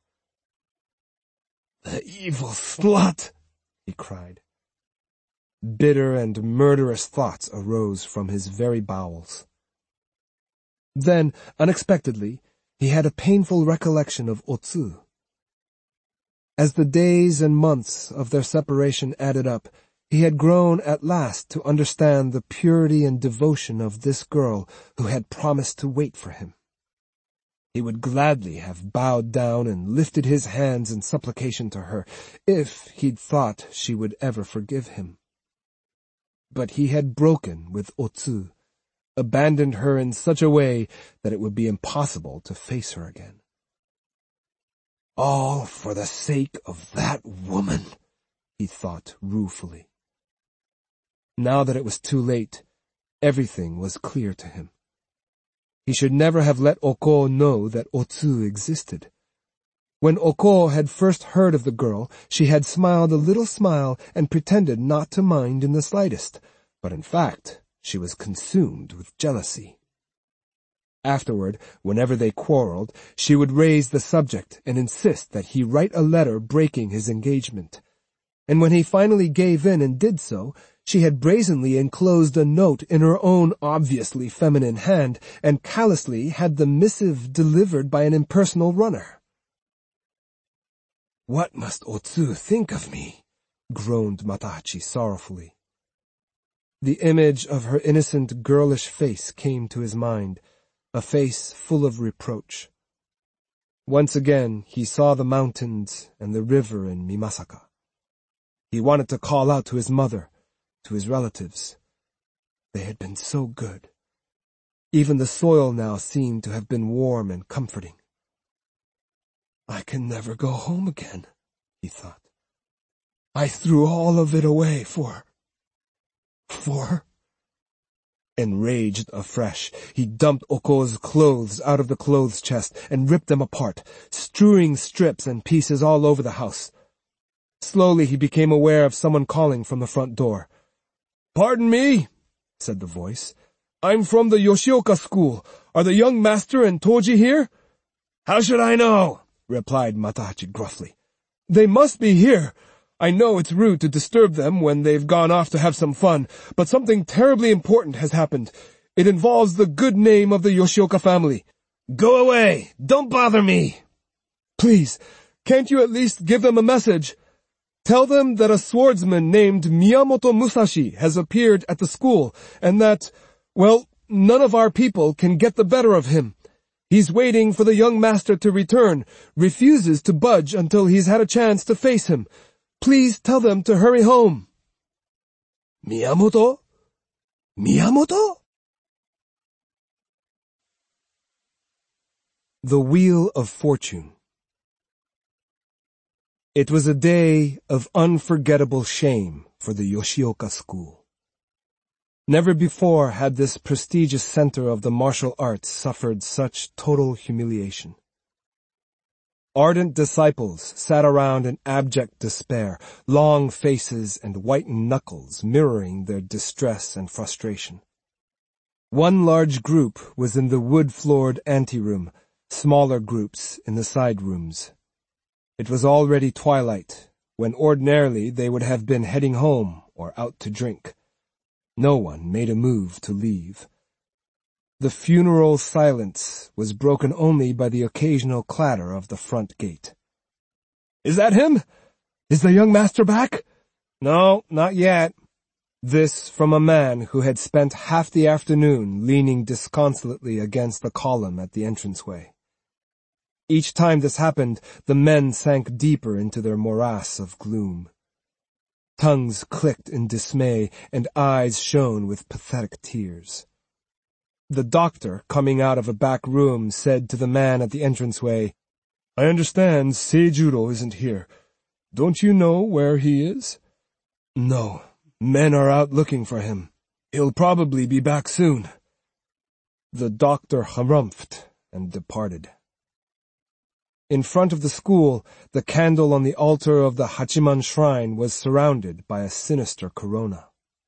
"The evil slut!" he cried. Bitter and murderous thoughts arose from his very bowels. Then, unexpectedly, he had a painful recollection of Otsu. As the days and months of their separation added up, he had grown at last to understand the purity and devotion of this girl who had promised to wait for him. He would gladly have bowed down and lifted his hands in supplication to her, if he'd thought she would ever forgive him. But he had broken with Otsu, abandoned her in such a way that it would be impossible to face her again. All for the sake of that woman, he thought ruefully. Now that it was too late, everything was clear to him. He should never have let Okko know that Otsu existed. When Okko had first heard of the girl, she had smiled a little smile and pretended not to mind in the slightest, but in fact, she was consumed with jealousy. Afterward, whenever they quarreled, she would raise the subject and insist that he write a letter breaking his engagement. And when he finally gave in and did so, she had brazenly enclosed a note in her own obviously feminine hand and callously had the missive delivered by an impersonal runner. "What must Otsu think of me?" groaned Matahachi sorrowfully. The image of her innocent, girlish face came to his mind, a face full of reproach. Once again he saw the mountains and the river in Mimasaka. He wanted to call out to his mother, to his relatives. They had been so good. Even the soil now seemed to have been warm and comforting. "I can never go home again," he thought. "I threw all of it away for... for..." Enraged afresh, he dumped Okko's clothes out of the clothes chest and ripped them apart, strewing strips and pieces all over the house. Slowly he became aware of someone calling from the front door. "Pardon me," said the voice. "I'm from the Yoshioka school. Are the young master and Toji here?" "How should I know?" replied Matahachi gruffly. "They must be here. I know it's rude to disturb them when they've gone off to have some fun, but something terribly important has happened. It involves the good name of the Yoshioka family." "Go away! Don't bother me!" "Please, can't you at least give them a message? Tell them that a swordsman named Miyamoto Musashi has appeared at the school, and that, well, none of our people can get the better of him. He's waiting for the young master to return, refuses to budge until he's had a chance to face him. Please tell them to hurry home." "Miyamoto? Miyamoto?" The Wheel of Fortune. It was a day of unforgettable shame for the Yoshioka school. Never before had this prestigious center of the martial arts suffered such total humiliation. Ardent disciples sat around in abject despair, long faces and whitened knuckles mirroring their distress and frustration. One large group was in the wood-floored anteroom, smaller groups in the side rooms. It was already twilight, when ordinarily they would have been heading home or out to drink. No one made a move to leave. The funeral silence was broken only by the occasional clatter of the front gate. "Is that him? Is the young master back?" "No, not yet." This from a man who had spent half the afternoon leaning disconsolately against the column at the entranceway. Each time this happened, the men sank deeper into their morass of gloom. Tongues clicked in dismay, and eyes shone with pathetic tears. The doctor, coming out of a back room, said to the man at the entranceway, "I understand Seijuro isn't here. Don't you know where he is?" "No, men are out looking for him. He'll probably be back soon." The doctor harumphed and departed. In front of the school, the candle on the altar of the Hachiman shrine was surrounded by a sinister corona.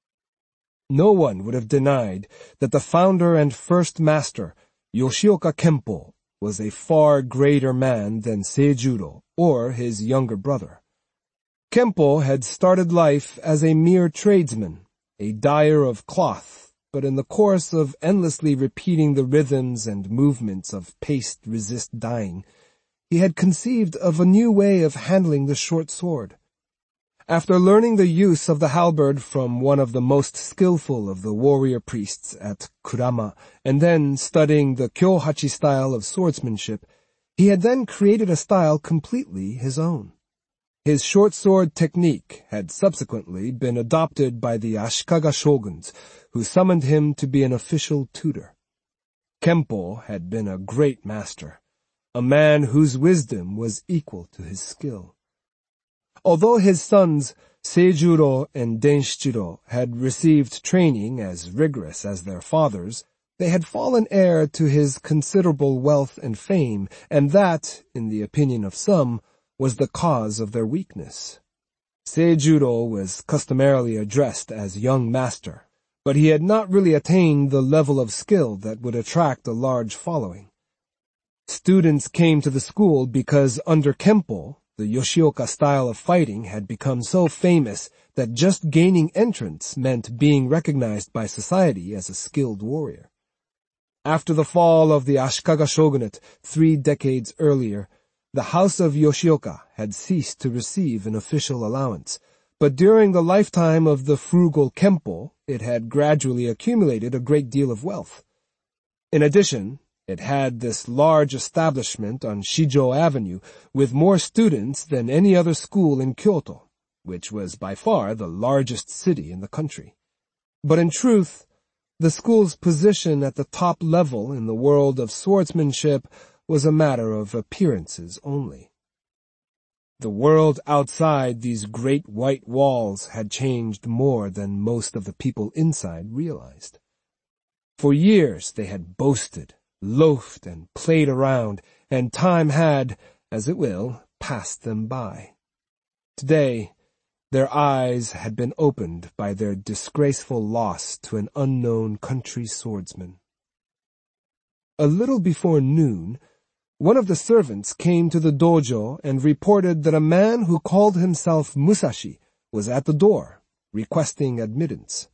No one would have denied that the founder and first master, Yoshioka Kempo, was a far greater man than Seijuro or his younger brother. Kempo had started life as a mere tradesman, a dyer of cloth, but in the course of endlessly repeating the rhythms and movements of paste-resist dyeing, he had conceived of a new way of handling the short sword. After learning the use of the halberd from one of the most skillful of the warrior priests at Kurama, and then studying the Kyohachi style of swordsmanship, he had then created a style completely his own. His short sword technique had subsequently been adopted by the Ashikaga shoguns, who summoned him to be an official tutor. Kempo had been a great master, a man whose wisdom was equal to his skill. Although his sons Seijuro and Denshichiro had received training as rigorous as their fathers, they had fallen heir to his considerable wealth and fame, and that, in the opinion of some, was the cause of their weakness. Seijuro was customarily addressed as young master, but he had not really attained the level of skill that would attract a large following. Students came to the school because under Kempo, the Yoshioka style of fighting had become so famous that just gaining entrance meant being recognized by society as a skilled warrior. After the fall of the Ashikaga shogunate three decades earlier, the house of Yoshioka had ceased to receive an official allowance, but during the lifetime of the frugal Kempo, it had gradually accumulated a great deal of wealth. In addition, it had this large establishment on Shijo Avenue with more students than any other school in Kyoto, which was by far the largest city in the country. But in truth, the school's position at the top level in the world of swordsmanship was a matter of appearances only. The world outside these great white walls had changed more than most of the people inside realized. For years they had boasted, loafed, and played around, and time had, as it will, passed them by. Today, their eyes had been opened by their disgraceful loss to an unknown country swordsman. A little before noon, one of the servants came to the dojo and reported that a man who called himself Musashi was at the door, requesting admittance.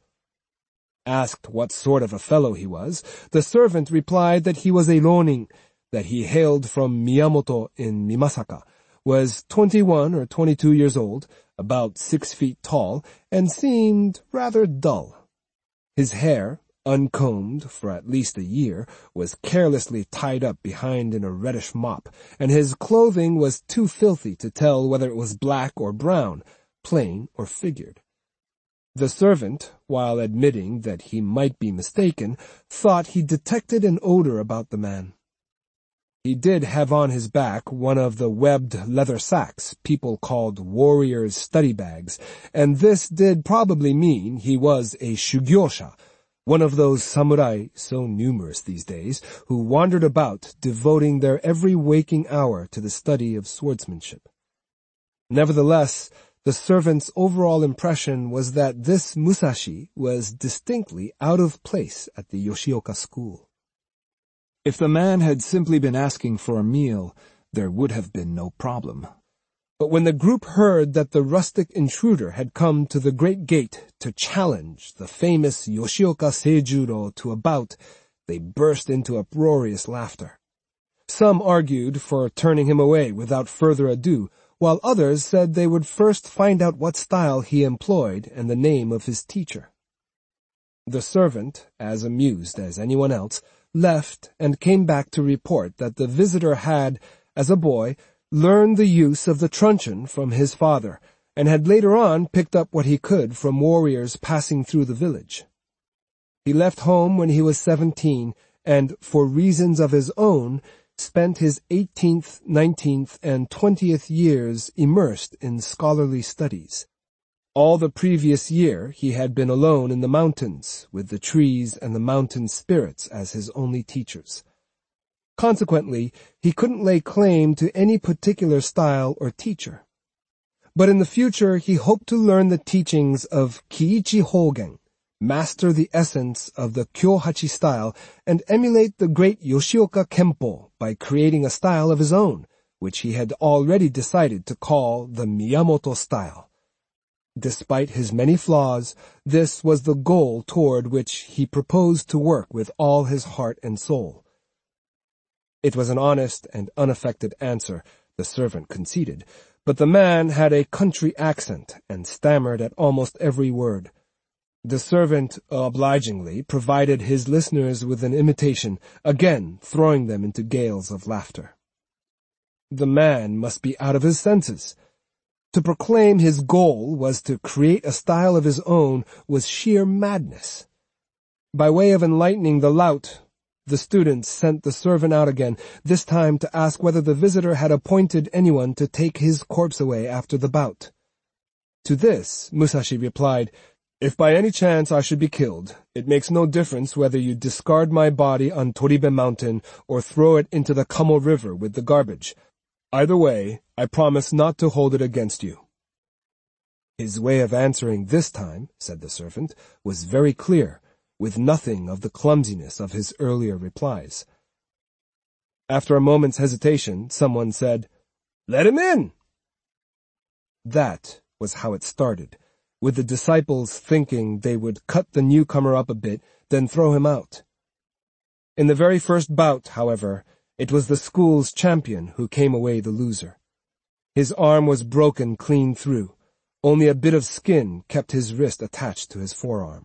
Asked what sort of a fellow he was, the servant replied that he was a ronin, that he hailed from Miyamoto in Mimasaka, was twenty-one or twenty-two years old, about six feet tall, and seemed rather dull. His hair, uncombed for at least a year, was carelessly tied up behind in a reddish mop, and his clothing was too filthy to tell whether it was black or brown, plain or figured. The servant, while admitting that he might be mistaken, thought he detected an odor about the man. He did have on his back one of the webbed leather sacks people called warriors' study bags, and this did probably mean he was a shugyosha, one of those samurai, so numerous these days, who wandered about devoting their every waking hour to the study of swordsmanship. Nevertheless, the servant's overall impression was that this Musashi was distinctly out of place at the Yoshioka school. If the man had simply been asking for a meal, there would have been no problem. But when the group heard that the rustic intruder had come to the great gate to challenge the famous Yoshioka Seijuro to a bout, they burst into uproarious laughter. Some argued for turning him away without further ado, while others said they would first find out what style he employed and the name of his teacher. The servant, as amused as anyone else, left and came back to report that the visitor had, as a boy, learned the use of the truncheon from his father, and had later on picked up what he could from warriors passing through the village. He left home when he was seventeen, and, for reasons of his own, spent his eighteenth, nineteenth, and twentieth years immersed in scholarly studies. All the previous year he had been alone in the mountains, with the trees and the mountain spirits as his only teachers. Consequently, he couldn't lay claim to any particular style or teacher. But in the future he hoped to learn the teachings of Kiichi Hogen, master the essence of the Kyohachi style, and emulate the great Yoshioka Kempo by creating a style of his own, which he had already decided to call the Miyamoto style. Despite his many flaws, this was the goal toward which he proposed to work with all his heart and soul. It was an honest and unaffected answer, the servant conceded, but the man had a country accent and stammered at almost every word. The servant obligingly provided his listeners with an imitation, again throwing them into gales of laughter. The man must be out of his senses. To proclaim his goal was to create a style of his own was sheer madness. By way of enlightening the lout, the students sent the servant out again, this time to ask whether the visitor had appointed anyone to take his corpse away after the bout. To this, Musashi replied, "If by any chance I should be killed, it makes no difference whether you discard my body on Toribe Mountain or throw it into the Kamo River with the garbage. Either way, I promise not to hold it against you." His way of answering this time, said the servant, was very clear, with nothing of the clumsiness of his earlier replies. After a moment's hesitation, someone said, "Let him in." That was how it started, with the disciples thinking they would cut the newcomer up a bit, then throw him out. In the very first bout, however, it was the school's champion who came away the loser. His arm was broken clean through. Only a bit of skin kept his wrist attached to his forearm.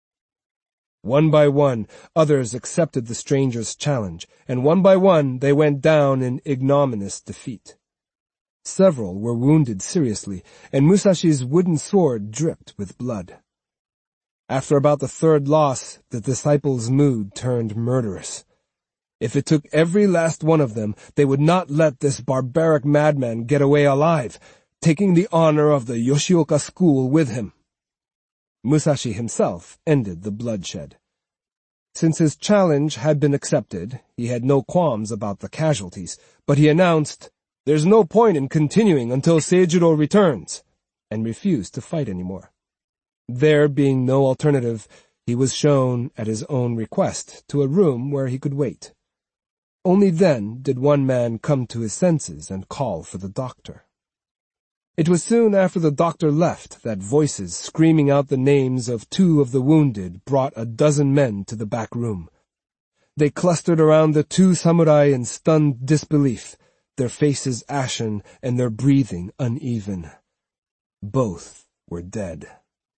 One by one, others accepted the stranger's challenge, and one by one they went down in ignominious defeat. Several were wounded seriously, and Musashi's wooden sword dripped with blood. After about the third loss, the disciples' mood turned murderous. If it took every last one of them, they would not let this barbaric madman get away alive, taking the honor of the Yoshioka school with him. Musashi himself ended the bloodshed. Since his challenge had been accepted, he had no qualms about the casualties, but he announced, "There's no point in continuing until Seijuro returns," and refused to fight any more. There being no alternative, he was shown, at his own request, to a room where he could wait. Only then did one man come to his senses and call for the doctor. It was soon after the doctor left that voices screaming out the names of two of the wounded brought a dozen men to the back room. They clustered around the two samurai in stunned disbelief, their faces ashen and their breathing uneven. Both were dead.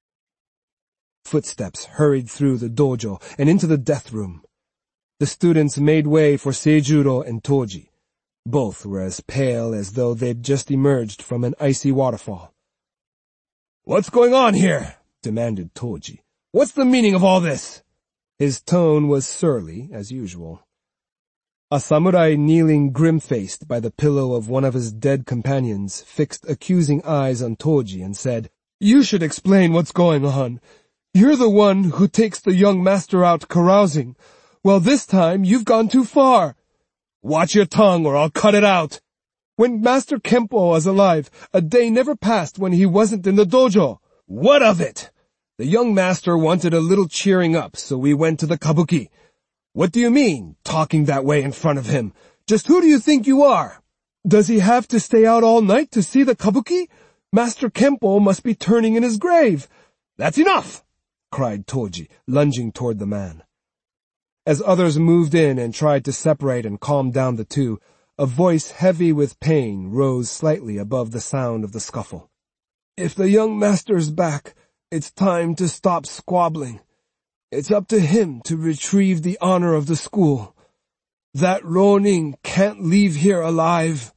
Footsteps hurried through the dojo and into the death room. The students made way for Seijuro and Toji. Both were as pale as though they'd just emerged from an icy waterfall. "What's going on here?" demanded Toji. "What's the meaning of all this?" His tone was surly, as usual. A samurai kneeling grim-faced by the pillow of one of his dead companions fixed accusing eyes on Toji and said, "You should explain what's going on. You're the one who takes the young master out carousing. Well, this time you've gone too far. Watch your tongue or I'll cut it out. When Master Kempo was alive, a day never passed when he wasn't in the dojo. What of it? The young master wanted a little cheering up, so we went to the kabuki. What do you mean, talking that way in front of him? Just who do you think you are? Does he have to stay out all night to see the kabuki? Master Kempo must be turning in his grave." "That's enough!" cried Toji, lunging toward the man. As others moved in and tried to separate and calm down the two, a voice heavy with pain rose slightly above the sound of the scuffle. "If the young master's back, it's time to stop squabbling. It's up to him to retrieve the honor of the school. That Ronin can't leave here alive."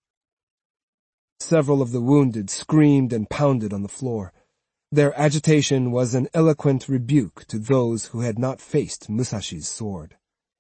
Several of the wounded screamed and pounded on the floor. Their agitation was an eloquent rebuke to those who had not faced Musashi's sword.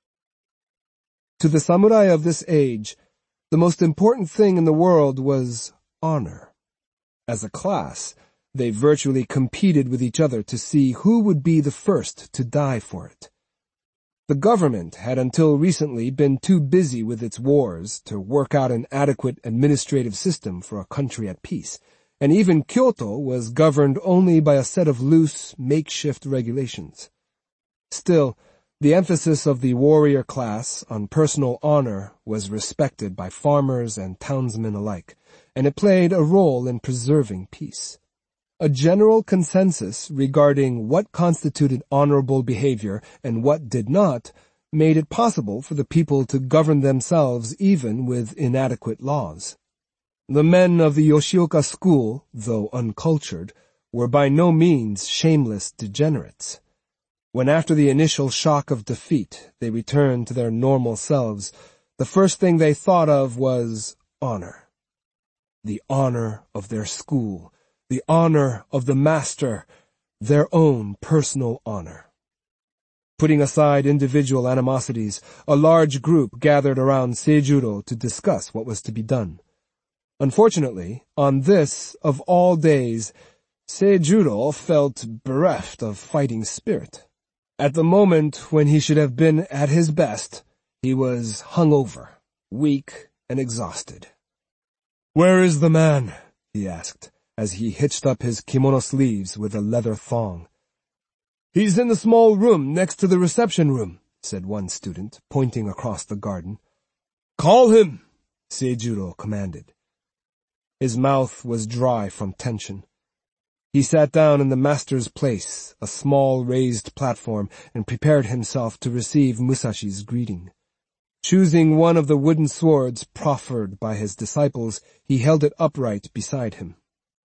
To the samurai of this age, the most important thing in the world was honor. As a class, they virtually competed with each other to see who would be the first to die for it. The government had until recently been too busy with its wars to work out an adequate administrative system for a country at peace, and even Kyoto was governed only by a set of loose, makeshift regulations. Still, the emphasis of the warrior class on personal honor was respected by farmers and townsmen alike, and it played a role in preserving peace. A general consensus regarding what constituted honorable behavior and what did not made it possible for the people to govern themselves even with inadequate laws. The men of the Yoshioka school, though uncultured, were by no means shameless degenerates. When after the initial shock of defeat they returned to their normal selves, the first thing they thought of was honor. The honor of their school, the honor of the master, their own personal honor. Putting aside individual animosities, a large group gathered around Seijuro to discuss what was to be done. Unfortunately, on this, of all days, Seijuro felt bereft of fighting spirit. At the moment when he should have been at his best, he was hungover, weak, and exhausted. "Where is the man?" he asked, as he hitched up his kimono sleeves with a leather thong. "He's in the small room next to the reception room," said one student, pointing across the garden. "Call him," Seijuro commanded. His mouth was dry from tension. He sat down in the master's place, a small raised platform, and prepared himself to receive Musashi's greeting. Choosing one of the wooden swords proffered by his disciples, he held it upright beside him.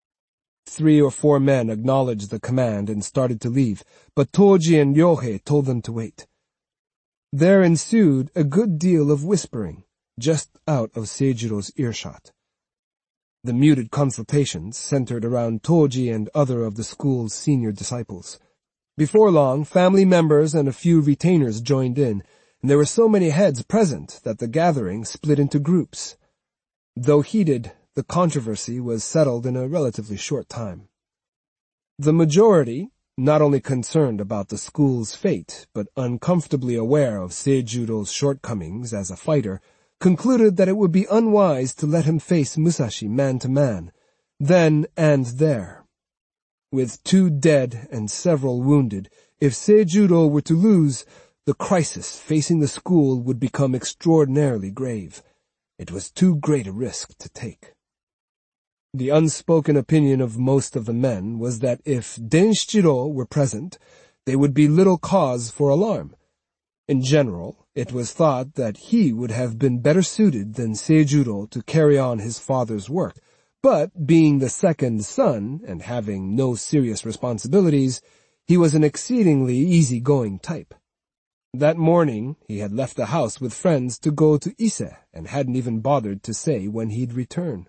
Three or four men acknowledged the command and started to leave, but Toji and Ryohei told them to wait. There ensued a good deal of whispering, just out of Seijuro's earshot. The muted consultations centered around Toji and other of the school's senior disciples. Before long, family members and a few retainers joined in, and there were so many heads present that the gathering split into groups. Though heated, the controversy was settled in a relatively short time. The majority, not only concerned about the school's fate, but uncomfortably aware of Seijuro's shortcomings as a fighter, concluded that it would be unwise to let him face Musashi man-to-man, then and there. With two dead and several wounded, if Seijuro were to lose, the crisis facing the school would become extraordinarily grave. It was too great a risk to take. The unspoken opinion of most of the men was that if Denshichiro were present, there would be little cause for alarm. In general, it was thought that he would have been better suited than Seijuro to carry on his father's work, but being the second son and having no serious responsibilities, he was an exceedingly easygoing type. That morning, he had left the house with friends to go to Ise and hadn't even bothered to say when he'd return.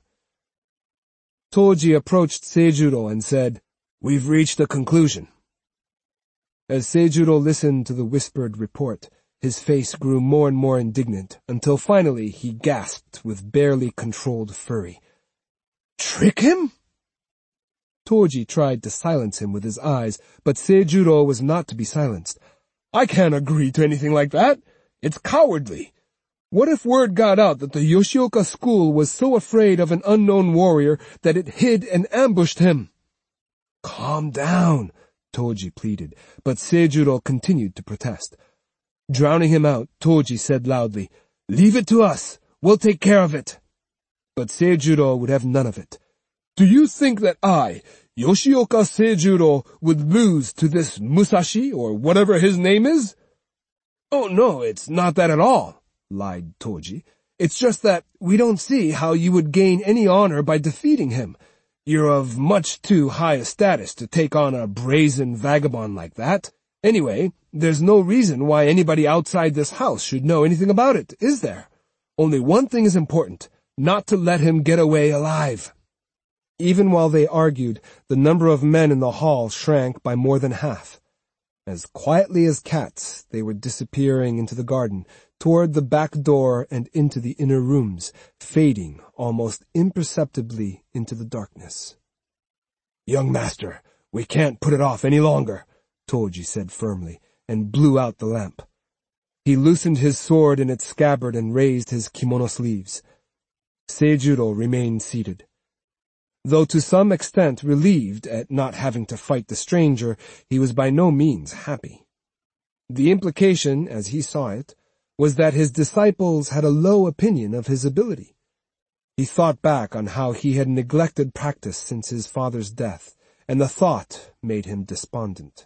Toji approached Seijuro and said, "We've reached a conclusion." As Seijuro listened to the whispered report, his face grew more and more indignant, until finally he gasped with barely controlled fury. "Trick him?" Toji tried to silence him with his eyes, but Seijuro was not to be silenced. "I can't agree to anything like that. It's cowardly. What if word got out that the Yoshioka school was so afraid of an unknown warrior that it hid and ambushed him?" "Calm down," Toji pleaded, but Seijuro continued to protest. Drowning him out, Toji said loudly, "Leave it to us. We'll take care of it." But Seijuro would have none of it. "Do you think that I, Yoshioka Seijuro, would lose to this Musashi, or whatever his name is?" "Oh no, it's not that at all," lied Toji. "It's just that we don't see how you would gain any honor by defeating him. You're of much too high a status to take on a brazen vagabond like that. Anyway, there's no reason why anybody outside this house should know anything about it, is there? Only one thing is important, not to let him get away alive." Even while they argued, the number of men in the hall shrank by more than half. As quietly as cats, they were disappearing into the garden, toward the back door and into the inner rooms, fading almost imperceptibly into the darkness. "Young master, we can't put it off any longer," Toji said firmly, and blew out the lamp. He loosened his sword in its scabbard and raised his kimono sleeves. Seijuro remained seated. Though to some extent relieved at not having to fight the stranger, he was by no means happy. The implication, as he saw it, was that his disciples had a low opinion of his ability. He thought back on how he had neglected practice since his father's death, and the thought made him despondent.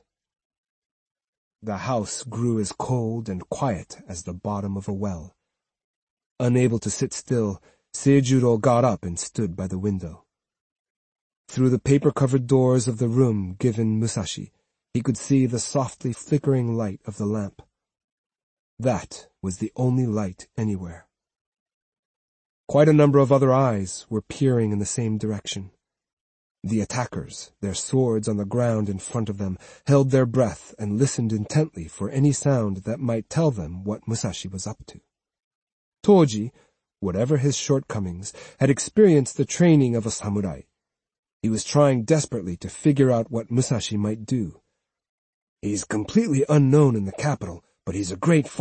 The house grew as cold and quiet as the bottom of a well. Unable to sit still, Seijuro got up and stood by the window. Through the paper-covered doors of the room given Musashi, he could see the softly flickering light of the lamp. That was the only light anywhere. Quite a number of other eyes were peering in the same direction. The attackers, their swords on the ground in front of them, held their breath and listened intently for any sound that might tell them what Musashi was up to. Toji, whatever his shortcomings, had experienced the training of a samurai. He was trying desperately to figure out what Musashi might do. "He's completely unknown in the capital, but he's a great fighter.